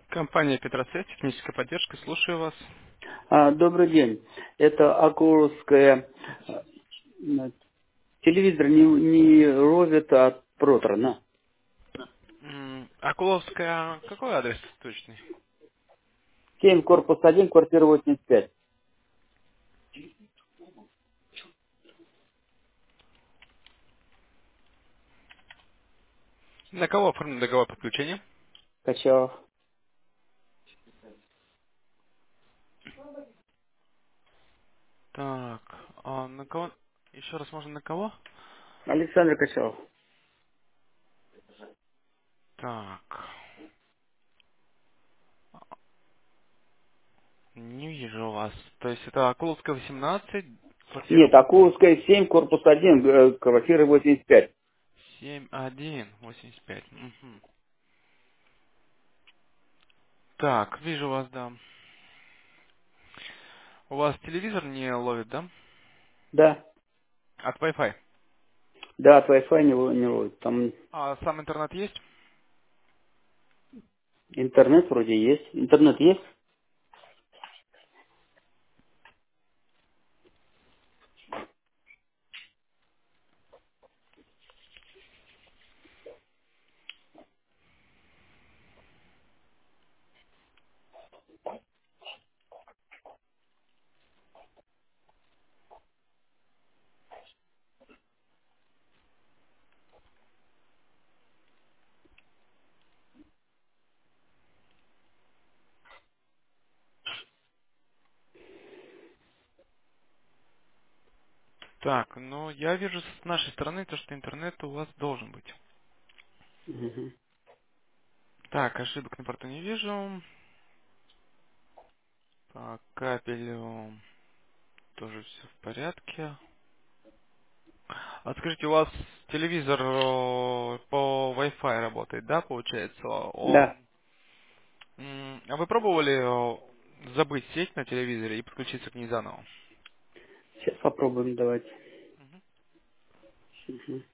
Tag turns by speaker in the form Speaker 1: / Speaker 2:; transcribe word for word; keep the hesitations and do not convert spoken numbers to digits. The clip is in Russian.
Speaker 1: Компания Петросвязь, техническая поддержка, слушаю вас.
Speaker 2: А, добрый день. Это Акуловская. э, Телевизор не, не ровит от Протрона.
Speaker 1: М, Акуловская, какой адрес точный?
Speaker 2: семь, корпус один, квартира восемьдесят пять.
Speaker 1: На кого оформлен договор подключения?
Speaker 2: Качалов.
Speaker 1: Так, а на кого? Еще раз можно на кого?
Speaker 2: Александр Качалов.
Speaker 1: Так, не вижу вас. То есть это Акуловская восемнадцать, квартира
Speaker 2: Нет, Акуловская семь, корпус один, э, квартира восемьдесят пять.
Speaker 1: семь один восемьдесят пять. Мгм. Так, вижу вас, да. У вас телевизор не ловит, да?
Speaker 2: Да.
Speaker 1: От Wi-Fi.
Speaker 2: Да, от Wi-Fi не, ло- не ловит. Там
Speaker 1: А сам интернет есть?
Speaker 2: интернет вроде есть. Интернет есть?
Speaker 1: Так, ну я вижу с нашей стороны то, что интернет у вас должен быть.
Speaker 2: Мгм.
Speaker 1: Так, ошибок на порту не вижу. По кабелю тоже все в порядке. А скажите, у вас телевизор э, по Wi-Fi работает, да, получается? Он...
Speaker 2: Да.
Speaker 1: м, А вы пробовали э, забыть сеть на телевизоре и подключиться к ней заново?
Speaker 2: Сейчас попробуем давайте.